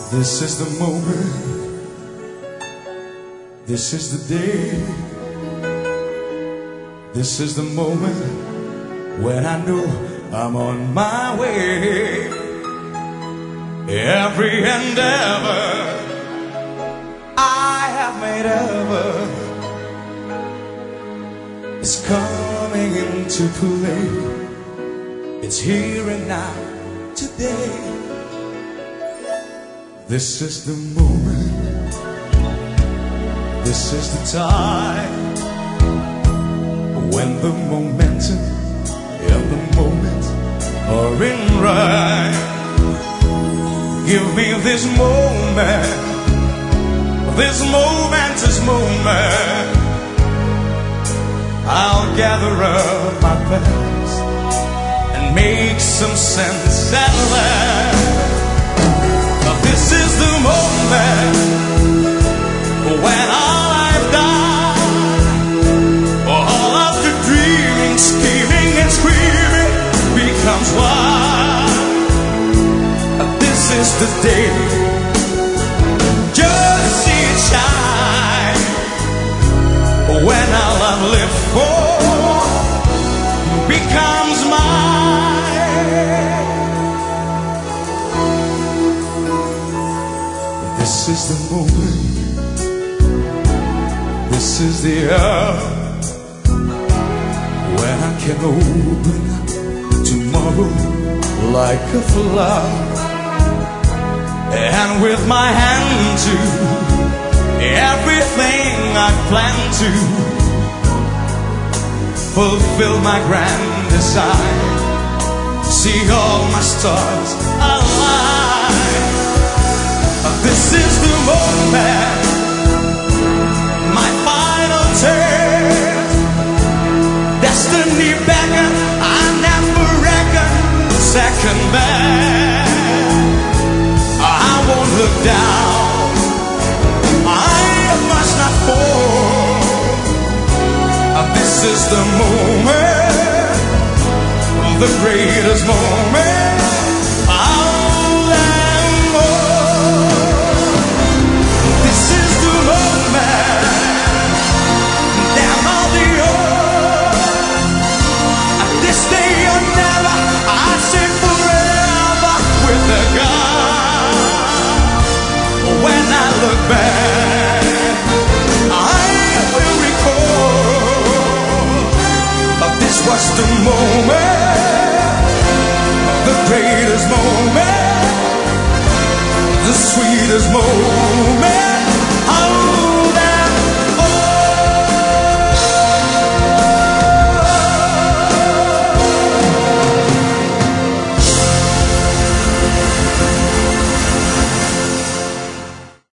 This is the moment, this is the day, this is the moment when I know I'm on my way. Every endeavor I have made ever is coming into play. It's here and now, today. This is the moment, this is the time when the momentum and the moment are in rhyme. Give me this moment, this momentous moment. I'll gather up my past and make some sense at last. This is the moment when all I've done, all of the dreaming, scheming and screaming becomes one. This is the day, just see it shine, when all I've lived for becomes mine. This is the moment, this is the hour when I can open tomorrow like a flower, and with my hand to everything I plan to fulfill my grand design, see all my stars align. This is the moment, my final test. Destiny beckons, I never reckon second best. I won't look down, I must not fall. This is the moment, the greatest moment. Look back, I will recall, this was the moment, the greatest moment, the sweetest moment.